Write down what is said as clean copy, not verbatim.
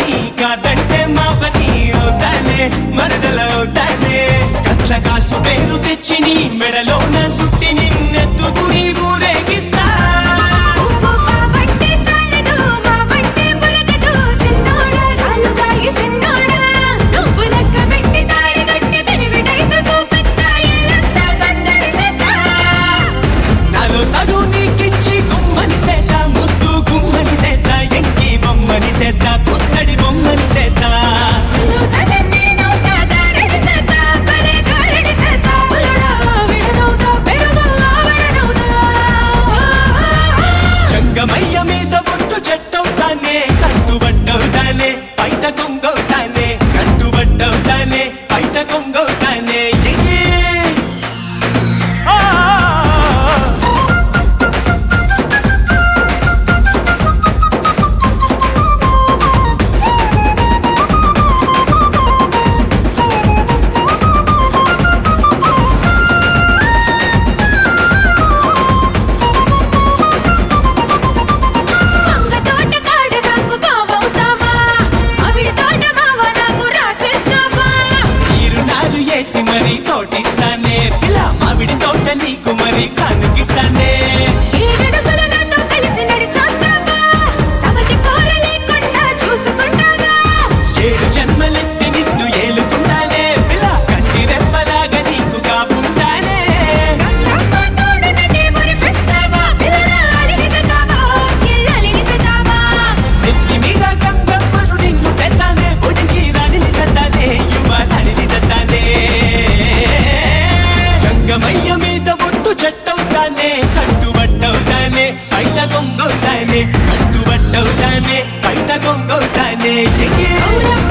రాని కాదంటే మావని అవుతానే మరదలవుతానే కక్ష కాసు పేరు తెచ్చి నీ మెడలోన సుట్టి నిన్నెత్తుకుని ఊరేగిస్తా నాలో సగు నీకిచ్చి గుమ్మని సేత ముద్దు గుమ్మని సేత ఎంకి బొమ్మని సేత పుత్తడి బొమ్మని సేత జంగమయ్య మీద ఒట్టు చెట్టవుతానే కట్టుబట్టవుతానే బయట కొంగవుతానే కట్టుబట్టవుతానే బయట కొంగవుతానే చేసి మరి తోటిస్తానే పిల్ల మామిడి తోట నీకు మరి కానుకిస్తానే ఏడు జన్మలెత్తి నిన్ను ఏలుకుంటానే పిల్ల కంటి రెప్పలాగా నీకు కాపుంటానే నెత్తి మీద గంగమ్మను నిన్ను సెత్తానే భుజంకి రాణిని సెత్తానే యువరాణిని సెత్తానే జంగమయ్య మీద ఒట్టు చెట్టవుతానే కట్టుబట్టవుతానే బయట కొంగవుతానే కట్టుబట్టవుతానే బయట కొంగవుతానే